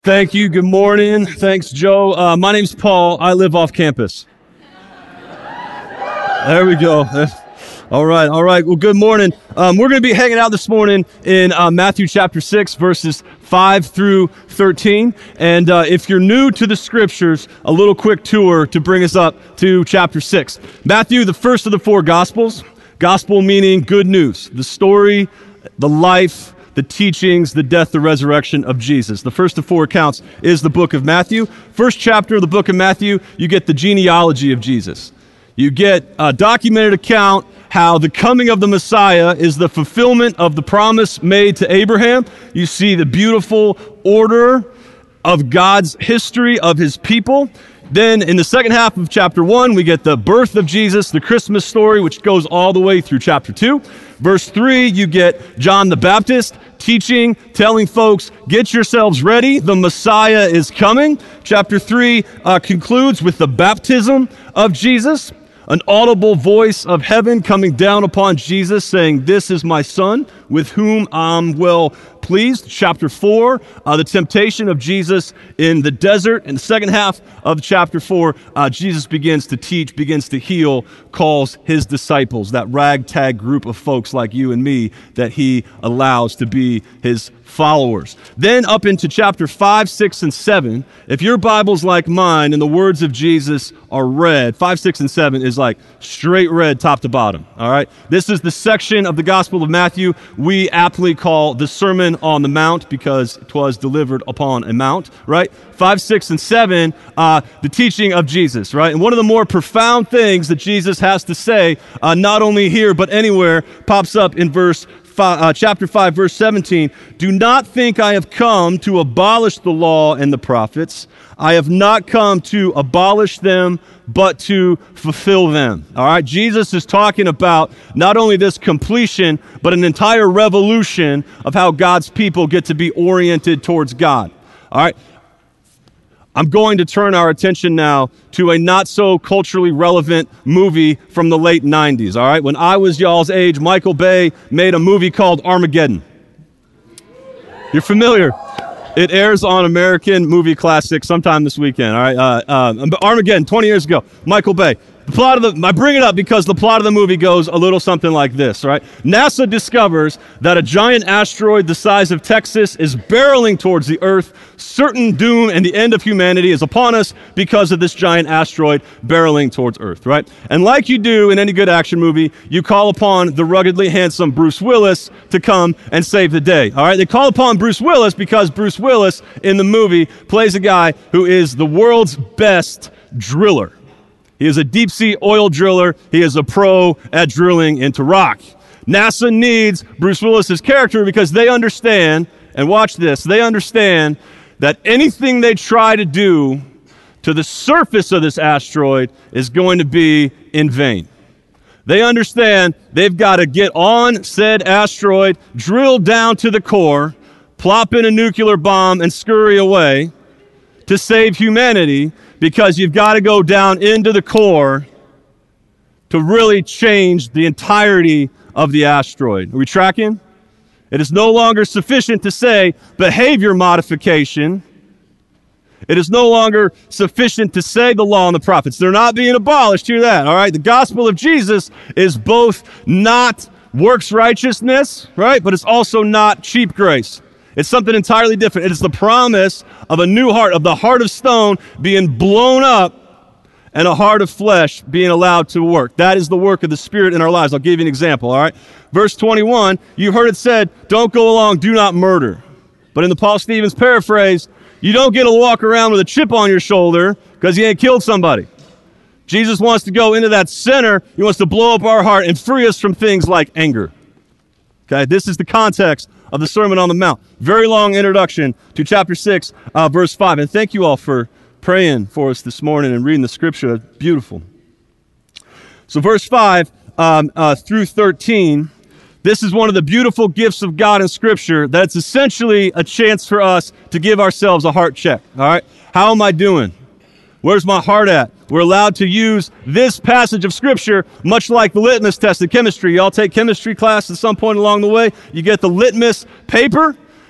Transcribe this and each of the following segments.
Thank you. Good morning. Thanks, Joe. My name's Paul. I live off campus. There we go. All right. Well, good morning. We're going to be hanging out this morning in Matthew chapter 6, verses 5 through 13. And if you're new to the scriptures, a little quick tour to bring us up to chapter 6. Matthew, the first of the four Gospels. Gospel meaning good news. The story, the life, the teachings, the death, the resurrection of Jesus. The first of four accounts is the book of Matthew. First chapter of the book of Matthew, you get the genealogy of Jesus. You get a documented account how the coming of the Messiah is the fulfillment of the promise made to Abraham. You see the beautiful order of God's history of his people. Then in the second half of chapter 1, we get the birth of Jesus, the Christmas story, which goes all the way through chapter 2. Verse 3, you get John the Baptist teaching, telling folks, get yourselves ready, the Messiah is coming. Chapter 3 concludes with the baptism of Jesus, an audible voice of heaven coming down upon Jesus saying, this is my son with whom I'm well pleased. Chapter 4, the temptation of Jesus in the desert. In the second half of chapter 4, Jesus begins to teach, begins to heal, calls his disciples, that ragtag group of folks like you and me that he allows to be his followers. Then up into chapter 5, 6, and 7, if your Bible's like mine and the words of Jesus are read, 5, 6, and 7 is like straight read top to bottom, all right? This is the section of the Gospel of Matthew we aptly call the Sermon on the Mount because it was delivered upon a mount, right? 5, 6, and 7, the teaching of Jesus, right? And one of the more profound things that Jesus has to say, not only here but anywhere, pops up in chapter 5, verse 17. Do not think I have come to abolish the law and the prophets. I have not come to abolish them, but to fulfill them. All right, Jesus is talking about not only this completion, but an entire revolution of how God's people get to be oriented towards God. All right, I'm going to turn our attention now to a not so culturally relevant movie from the late 90s. All right, when I was y'all's age, Michael Bay made a movie called Armageddon. You're familiar? It airs on American Movie Classic sometime this weekend, all right? Armageddon, 20 years ago, Michael Bay. I bring it up because the plot of the movie goes a little something like this, right? NASA discovers that a giant asteroid the size of Texas is barreling towards the Earth. Certain doom and the end of humanity is upon us because of this giant asteroid barreling towards Earth, right? And like you do in any good action movie, you call upon the ruggedly handsome Bruce Willis to come and save the day, all right? They call upon Bruce Willis because Bruce Willis in the movie plays a guy who is the world's best driller. He is a deep-sea oil driller. He is a pro at drilling into rock. NASA needs Bruce Willis's character because they understand, and watch this, they understand that anything they try to do to the surface of this asteroid is going to be in vain. They understand they've got to get on said asteroid, drill down to the core, plop in a nuclear bomb, and scurry away to save humanity, because you've got to go down into the core to really change the entirety of the asteroid. Are we tracking? It is no longer sufficient to say behavior modification. It is no longer sufficient to say the law and the prophets. They're not being abolished. Hear that, all right? The gospel of Jesus is both not works righteousness, right? But it's also not cheap grace. It's something entirely different. It is the promise of a new heart, of the heart of stone being blown up and a heart of flesh being allowed to work. That is the work of the Spirit in our lives. I'll give you an example, all right? Verse 21, you heard it said, don't go along, do not murder. But in the Paul Stevens paraphrase, you don't get to walk around with a chip on your shoulder because you ain't killed somebody. Jesus wants to go into that center. He wants to blow up our heart and free us from things like anger. Okay, this is the context of the Sermon on the Mount. Very long introduction to chapter 6, verse 5. And thank you all for praying for us this morning and reading the scripture. Beautiful. So verse 5 through 13, this is one of the beautiful gifts of God in scripture that's essentially a chance for us to give ourselves a heart check. All right, how am I doing? Where's my heart at? We're allowed to use this passage of Scripture much like the litmus test in chemistry. Y'all take chemistry class at some point along the way. You get the litmus paper.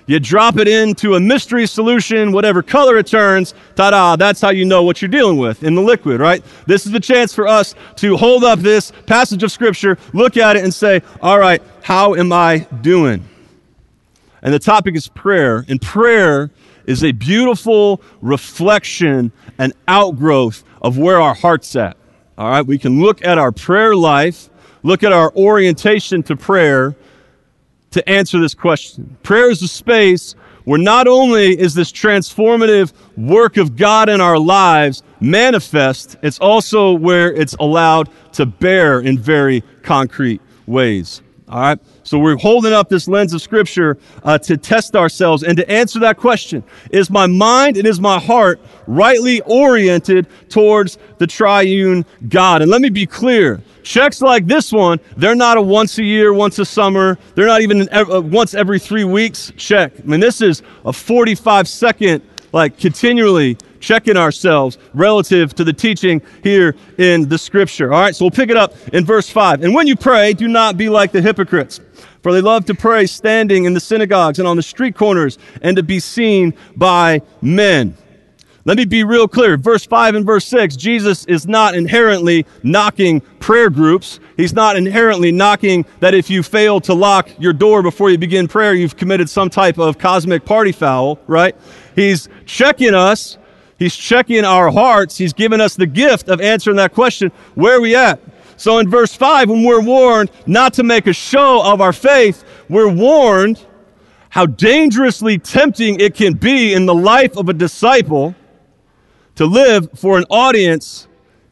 You drop it into a mystery solution, whatever color it turns, ta-da, that's how you know what you're dealing with in the liquid, right? This is the chance for us to hold up this passage of Scripture, look at it and say, all right, how am I doing? And the topic is prayer, and prayer is a beautiful reflection and outgrowth of where our heart's at. All right, we can look at our prayer life, look at our orientation to prayer to answer this question. Prayer is a space where not only is this transformative work of God in our lives manifest, it's also where it's allowed to bear in very concrete ways. All right, so we're holding up this lens of Scripture to test ourselves and to answer that question. Is my mind and is my heart rightly oriented towards the triune God? And let me be clear, checks like this one, they're not a once a year, once a summer. They're not even once every 3 weeks check. I mean, this is a 45-second, continually checking ourselves relative to the teaching here in the Scripture. All right, so we'll pick it up in verse 5. And when you pray, do not be like the hypocrites, for they love to pray standing in the synagogues and on the street corners and to be seen by men. Let me be real clear. Verse 5 and verse 6, Jesus is not inherently knocking prayer groups. He's not inherently knocking that if you fail to lock your door before you begin prayer, you've committed some type of cosmic party foul, right? He's checking us. He's checking our hearts. He's given us the gift of answering that question, where are we at? So in verse 5, when we're warned not to make a show of our faith, we're warned how dangerously tempting it can be in the life of a disciple to live for an audience,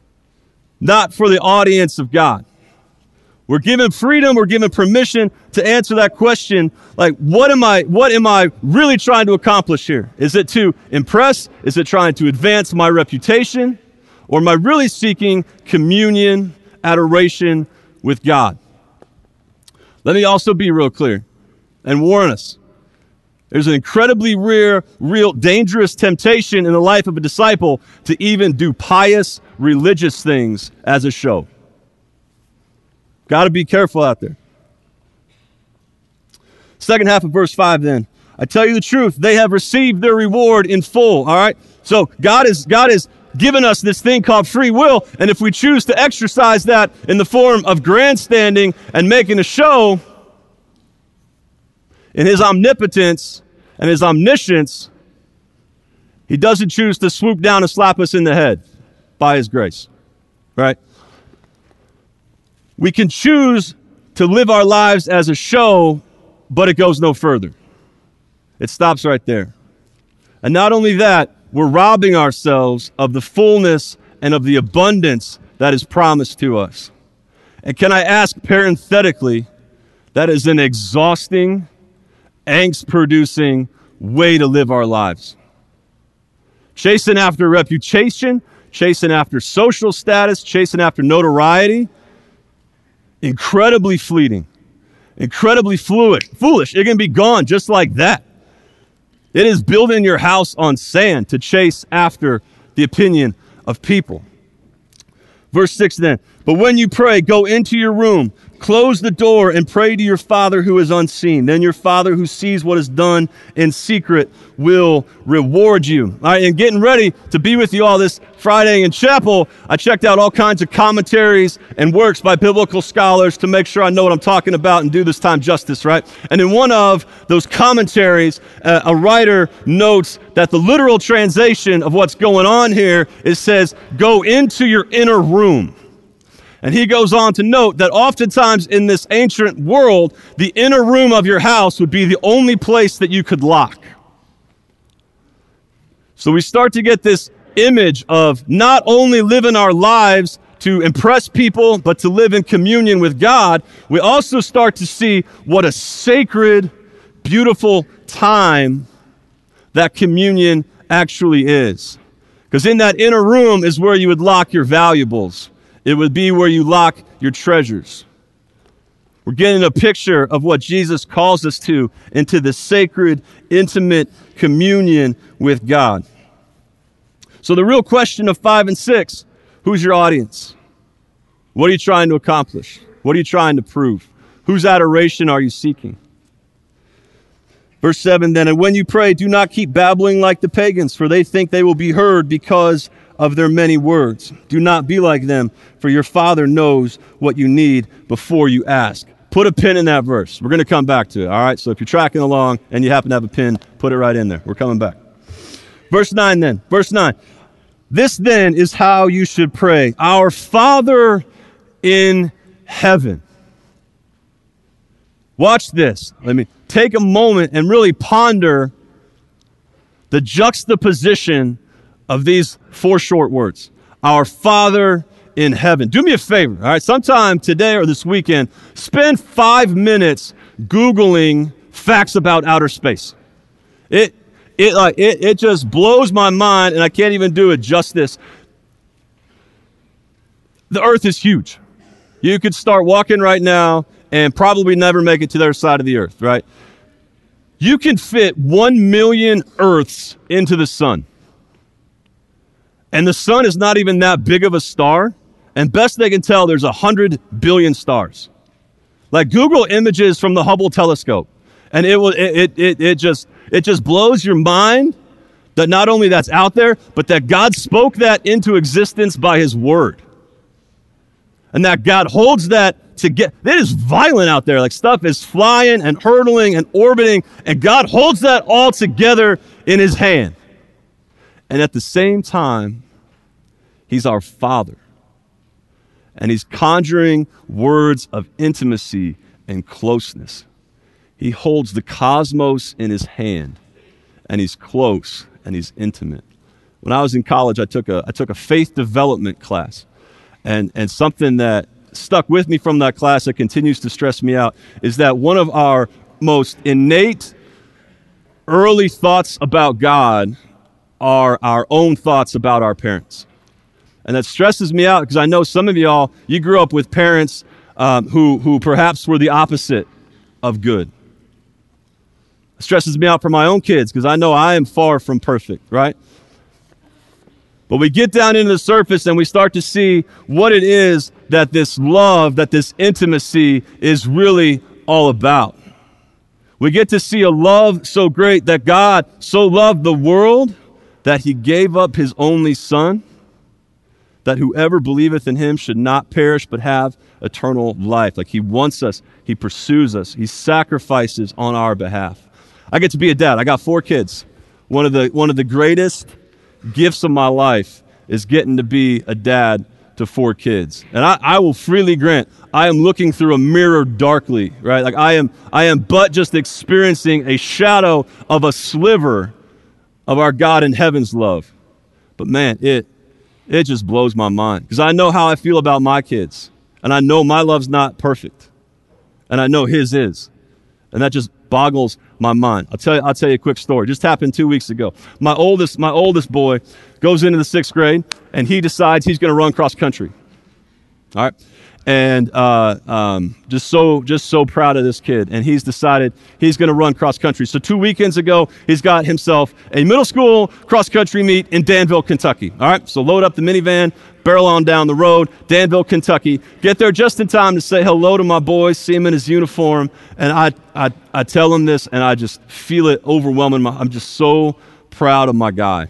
not for the audience of God. We're given freedom, we're given permission to answer that question, what am I really trying to accomplish here? Is it to impress? Is it trying to advance my reputation? Or am I really seeking communion, adoration with God? Let me also be real clear and warn us. There's an incredibly real dangerous temptation in the life of a disciple to even do pious religious things as a show. Got to be careful out there. Second half of verse 5 then. I tell you the truth, they have received their reward in full, all right? So God has given us this thing called free will, and if we choose to exercise that in the form of grandstanding and making a show, in His omnipotence and His omniscience, He doesn't choose to swoop down and slap us in the head by His grace, right? We can choose to live our lives as a show, but it goes no further. It stops right there. And not only that, we're robbing ourselves of the fullness and of the abundance that is promised to us. And can I ask parenthetically, that is an exhausting, angst-producing way to live our lives. Chasing after reputation, chasing after social status, chasing after notoriety, incredibly fleeting, incredibly foolish. It can be gone just like that. It is building your house on sand to chase after the opinion of people. Verse 6 then, but when you pray, go into your room, close the door, and pray to your Father who is unseen. Then your Father who sees what is done in secret will reward you. All right, and getting ready to be with you all this Friday in chapel, I checked out all kinds of commentaries and works by biblical scholars to make sure I know what I'm talking about and do this time justice, right? And in one of those commentaries, a writer notes that the literal translation of what's going on here says, go into your inner room. And he goes on to note that oftentimes in this ancient world, the inner room of your house would be the only place that you could lock. So we start to get this image of not only living our lives to impress people, but to live in communion with God. We also start to see what a sacred, beautiful time that communion actually is. Because in that inner room is where you would lock your valuables. It would be where you lock your treasures. We're getting a picture of what Jesus calls us to, into the sacred, intimate communion with God. So the real question of 5 and 6, who's your audience? What are you trying to accomplish? What are you trying to prove? Whose adoration are you seeking? Verse 7 then, and when you pray, do not keep babbling like the pagans, for they think they will be heard because of their many words. Do not be like them, for your Father knows what you need before you ask. Put a pin in that verse. We're going to come back to it, all right? So if you're tracking along and you happen to have a pin, put it right in there. We're coming back. Verse 9 then. Verse 9. This then is how you should pray. Our Father in heaven. Watch this. Let me take a moment and really ponder the juxtaposition of these four short words. Our Father in heaven. Do me a favor, all right? Sometime today or this weekend, spend 5 minutes Googling facts about outer space. It just blows my mind, and I can't even do it justice. The earth is huge. You could start walking right now and probably never make it to the other side of the earth, right? You can fit 1 million Earths into the sun. And the sun is not even that big of a star. And best they can tell, there's 100 billion stars. Like Google images from the Hubble telescope. And it just blows your mind that not only that's out there, but that God spoke that into existence by his word. And that God holds that together. It is violent out there. Like stuff is flying and hurtling and orbiting, and God holds that all together in his hand. And at the same time, he's our Father. And he's conjuring words of intimacy and closeness. He holds the cosmos in his hand, and he's close and he's intimate. When I was in college, I took a faith development class. And something that stuck with me from that class that continues to stress me out is that one of our most innate early thoughts about God are our own thoughts about our parents. And that stresses me out because I know some of y'all, you grew up with parents who perhaps were the opposite of good. It stresses me out for my own kids because I know I am far from perfect, right? But we get down into the surface and we start to see what it is that this love, that this intimacy is really all about. We get to see a love so great that God so loved the world that he gave up his only Son, that whoever believeth in him should not perish but have eternal life. Like he wants us, he pursues us, he sacrifices on our behalf. I get to be a dad. I got 4 kids. One of the greatest gifts of my life is getting to be a dad to 4 kids. And I will freely grant, I am looking through a mirror darkly, right? Like I am but just experiencing a shadow of a sliver of our God in heaven's love. But man, it just blows my mind because I know how I feel about my kids. And I know my love's not perfect. And I know his is. And that just boggles my mind. I'll tell you a quick story. Just happened 2 weeks ago. My oldest boy goes into the 6th grade and he decides he's going to run cross country. All right. And just so proud of this kid. And he's decided he's going to run cross country. So 2 weekends ago, he's got himself a middle school cross country meet in Danville, Kentucky. All right. So load up the minivan, barrel on down the road, Danville, Kentucky. Get there just in time to say hello to my boy, see him in his uniform. And I tell him this and I just feel it overwhelming. I'm just so proud of my guy.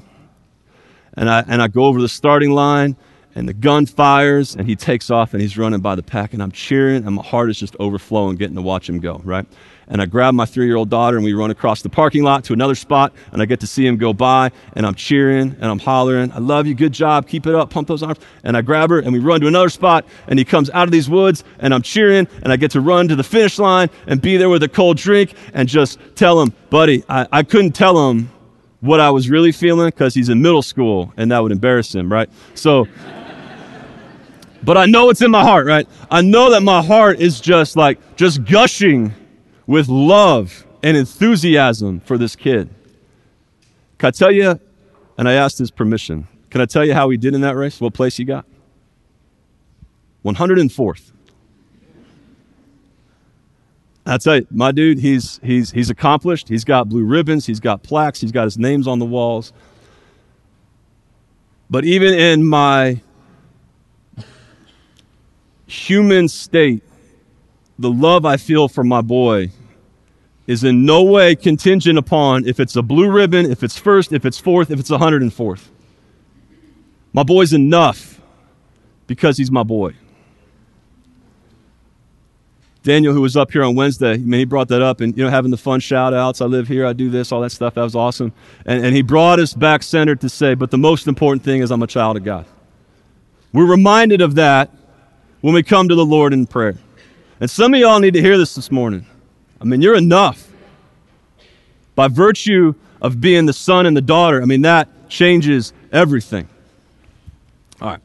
And I go over the starting line. And the gun fires, and he takes off, and he's running by the pack, and I'm cheering, and my heart is just overflowing getting to watch him go, right? And I grab my 3-year-old daughter, and we run across the parking lot to another spot, and I get to see him go by, and I'm cheering, and I'm hollering, I love you, good job, keep it up, pump those arms. And I grab her, and we run to another spot, and he comes out of these woods, and I'm cheering, and I get to run to the finish line and be there with a cold drink and just tell him, buddy, I couldn't tell him what I was really feeling because he's in middle school, and that would embarrass him, right? So... But I know it's in my heart, right? I know that my heart is just gushing with love and enthusiasm for this kid. Can I tell you, and I asked his permission, can I tell you how he did in that race? What place he got? 104th. I tell you, my dude, he's accomplished. He's got blue ribbons. He's got plaques. He's got his names on the walls. But even in my human state, the love I feel for my boy is in no way contingent upon if it's a blue ribbon, if it's first, if it's fourth, if it's 104th. My boy's enough because he's my boy. Daniel, who was up here on Wednesday, he brought that up, and having the fun shout outs, I live here, I do this, all that stuff, that was awesome. And he brought us back centered to say, but the most important thing is I'm a child of God. We're reminded of that when we come to the Lord in prayer. And some of y'all need to hear this morning. I mean, you're enough. By virtue of being the son and the daughter, that changes everything. All right.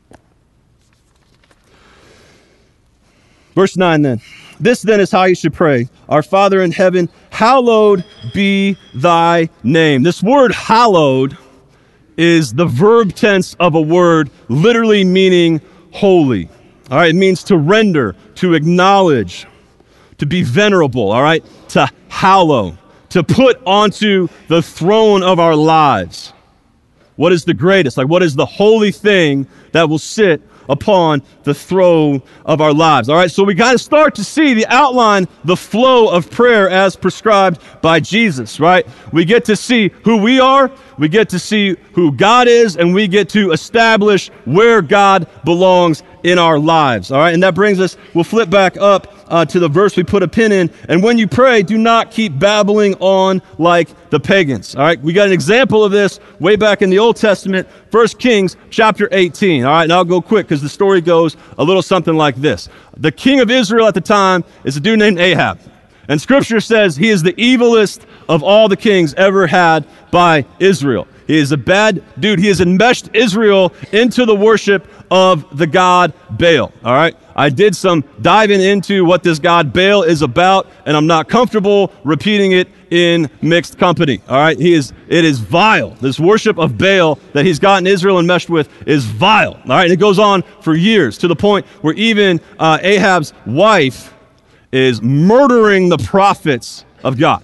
Verse 9 then. This then is how you should pray. Our Father in heaven, hallowed be thy name. This word hallowed is the verb tense of a word literally meaning holy. All right, it means to render, to acknowledge, to be venerable, all right? To hallow, to put onto the throne of our lives. What is the greatest? What is the holy thing that will sit upon the throne of our lives? All right, so we got to start to see the outline, the flow of prayer as prescribed by Jesus, right? We get to see who we are, we get to see who God is, and we get to establish where God belongs in our lives, all right? And that brings us, we'll flip back up to the verse we put a pin in. And when you pray, do not keep babbling on like the pagans, all right? We got an example of this way back in the Old Testament, 1 Kings chapter 18, all right? And I'll go quick because the story goes a little something like this. The king of Israel at the time is a dude named Ahab. And Scripture says he is the evilest of all the kings ever had by Israel. He is a bad dude. He has enmeshed Israel into the worship of the god Baal, all right? I did some diving into what this god Baal is about, and I'm not comfortable repeating it in mixed company, all right? It is vile. This worship of Baal that he's gotten Israel enmeshed with is vile, all right? And it goes on for years to the point where even Ahab's wife is murdering the prophets of God.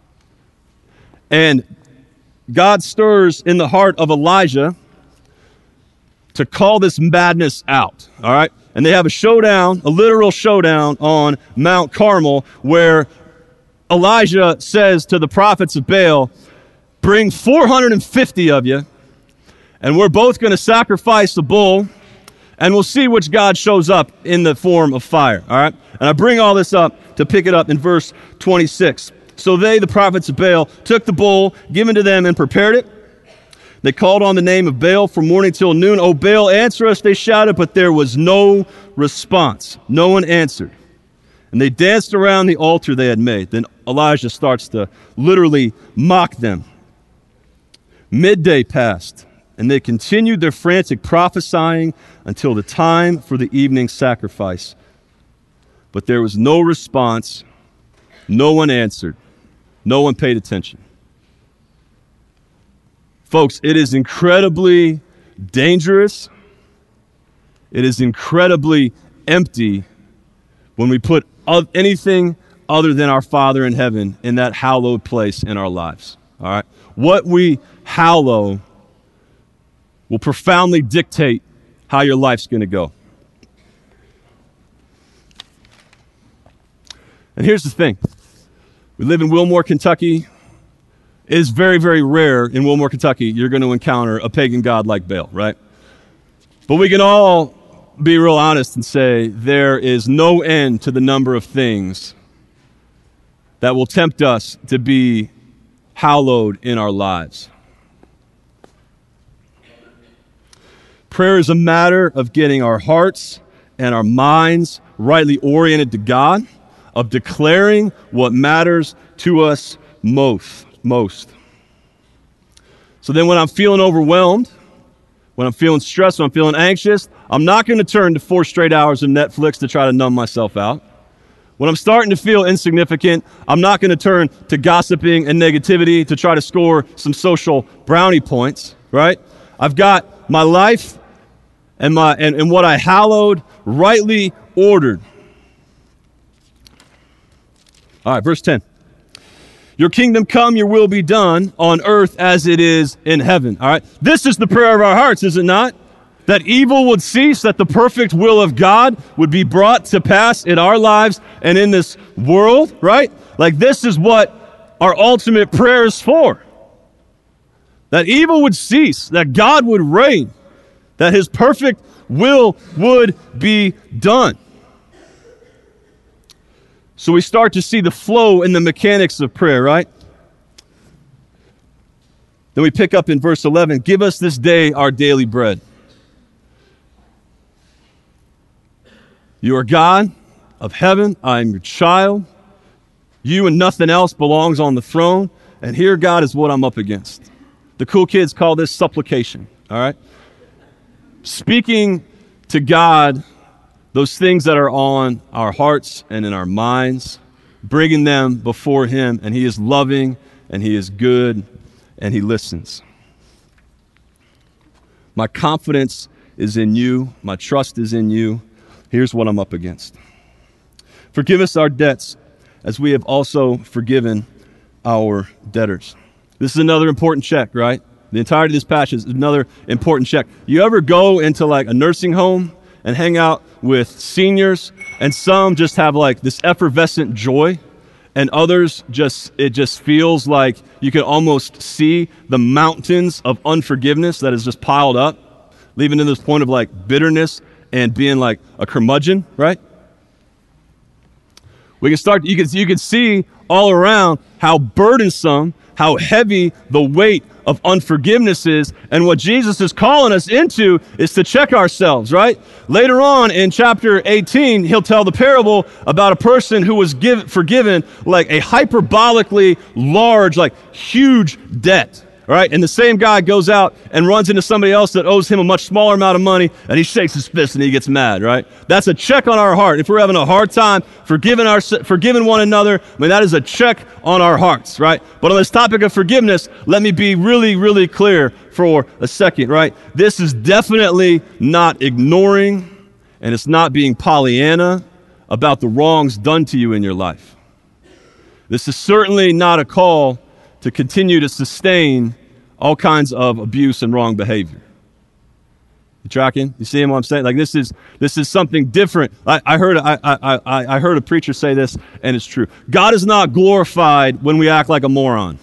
And God stirs in the heart of Elijah to call this madness out, all right? And they have a showdown, a literal showdown on Mount Carmel where Elijah says to the prophets of Baal, bring 450 of you, and we're both going to sacrifice a bull, and we'll see which God shows up in the form of fire, all right? And I bring all this up to pick it up in verse 26. So they, the prophets of Baal, took the bull given to them and prepared it. They called on the name of Baal from morning till noon. "O Baal, answer us," they shouted, but there was no response. No one answered. And they danced around the altar they had made. Then Elijah starts to literally mock them. Midday passed, and they continued their frantic prophesying until the time for the evening sacrifice. But there was no response. No one answered. No one paid attention. Folks, it is incredibly dangerous. It is incredibly empty when we put anything other than our Father in heaven in that hallowed place in our lives. All right? What we hallow will profoundly dictate how your life's going to go. And here's the thing. We live in Wilmore, Kentucky. It is very, very rare in Wilmore, Kentucky, you're going to encounter a pagan god like Baal, right? But we can all be real honest and say there is no end to the number of things that will tempt us to be hallowed in our lives. Prayer is a matter of getting our hearts and our minds rightly oriented to God, of declaring what matters to us most. So then when I'm feeling overwhelmed, when I'm feeling stressed, when I'm feeling anxious, I'm not going to turn to 4 straight hours of Netflix to try to numb myself out. When I'm starting to feel insignificant, I'm not going to turn to gossiping and negativity to try to score some social brownie points, right? I've got my life and what I hallowed rightly ordered. All right, verse 10. Your kingdom come, your will be done on earth as it is in heaven. All right, this is the prayer of our hearts, is it not? That evil would cease, that the perfect will of God would be brought to pass in our lives and in this world, right? Like, this is what our ultimate prayer is for. That evil would cease, that God would reign, that his perfect will would be done. So we start to see the flow and the mechanics of prayer, right? Then we pick up in verse 11, give us this day our daily bread. You are God of heaven, I am your child. You and nothing else belongs on the throne. And here, God, is what I'm up against. The cool kids call this supplication, all right? Speaking to God those things that are on our hearts and in our minds, bringing them before him, and he is loving, and he is good, and he listens. My confidence is in you. My trust is in you. Here's what I'm up against. Forgive us our debts as we have also forgiven our debtors. This is another important check, right? The entirety of this passage is another important check. You ever go into like a nursing home and hang out with seniors, and some just have like this effervescent joy, and others it just feels like you can almost see the mountains of unforgiveness that is just piled up, leaving to this point of like bitterness and being like a curmudgeon, right? We can start, you can see all around how burdensome, how heavy the weight of unforgiveness is. And what Jesus is calling us into is to check ourselves, right? Later on in chapter 18, he'll tell the parable about a person who was forgiven like a hyperbolically large, like huge debt. All right, and the same guy goes out and runs into somebody else that owes him a much smaller amount of money, and he shakes his fist and he gets mad, right? That's a check on our heart. If we're having a hard time forgiving one another, I mean, that is a check on our hearts, right? But on this topic of forgiveness, let me be really, really clear for a second, right? This is definitely not ignoring, and it's not being Pollyanna about the wrongs done to you in your life. This is certainly not a call to continue to sustain all kinds of abuse and wrong behavior. You tracking? You see what I'm saying? Like this is something different. I heard a preacher say this, and it's true. God is not glorified when we act like a moron.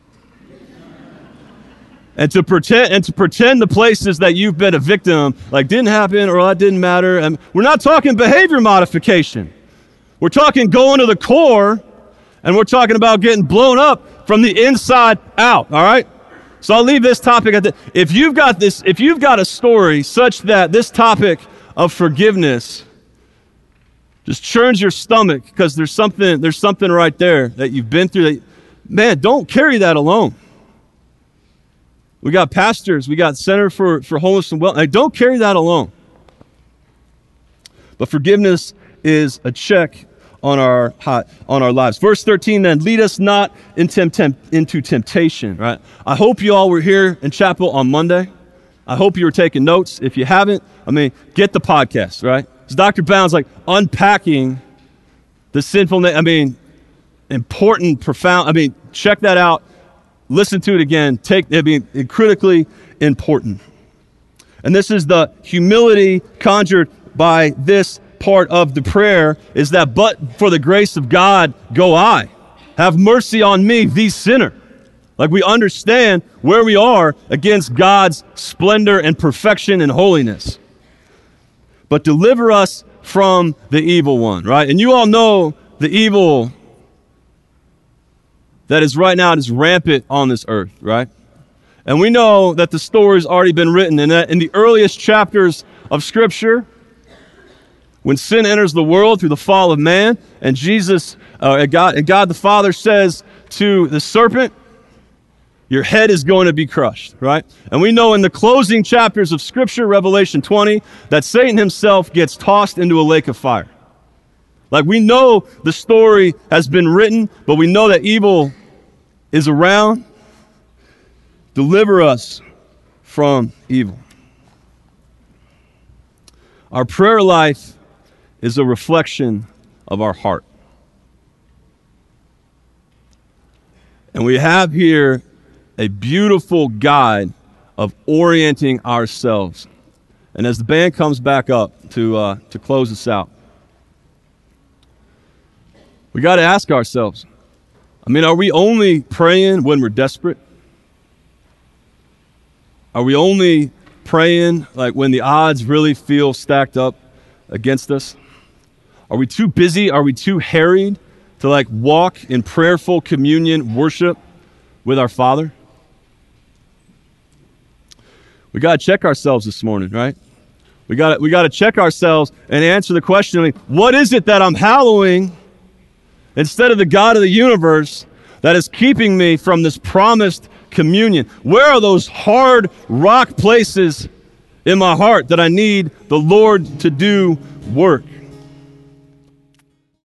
And to pretend the places that you've been a victim like didn't happen or that didn't matter. And we're not talking behavior modification. We're talking going to the core, and we're talking about getting blown up from the inside out, all right? So I'll leave this topic at if you've got a story such that this topic of forgiveness just churns your stomach because there's something right there that you've been through, that, man, don't carry that alone. We got pastors, we got Center for Wholeness and Wellness. Like, don't carry that alone. But forgiveness is a check on our lives. Verse 13 then, lead us not into temptation, right? I hope you all were here in chapel on Monday. I hope you were taking notes. If you haven't, get the podcast, right? It's Dr. Bounds like unpacking the sinfulness, important, profound, check that out. Listen to it again. Critically important. And this is the humility conjured by this part of the prayer, is that, but for the grace of God go I. Have mercy on me, the sinner. Like we understand where we are against God's splendor and perfection and holiness. But deliver us from the evil one, right? And you all know the evil that is right now is rampant on this earth, right? And we know that the story's already been written, and that in the earliest chapters of Scripture, when sin enters the world through the fall of man, and God the Father says to the serpent, your head is going to be crushed, right? And we know in the closing chapters of Scripture, Revelation 20, that Satan himself gets tossed into a lake of fire. Like we know the story has been written, but we know that evil is around. Deliver us from evil. Our prayer life is a reflection of our heart. And we have here a beautiful guide of orienting ourselves. And as the band comes back up to close us out, we got to ask ourselves, I mean, are we only praying when we're desperate? Are we only praying like when the odds really feel stacked up against us? Are we too busy? Are we too harried to like walk in prayerful communion worship with our Father? We got to check ourselves this morning, right? We got to check ourselves and answer the question, what is it that I'm hallowing instead of the God of the universe that is keeping me from this promised communion? Where are those hard rock places in my heart that I need the Lord to do work?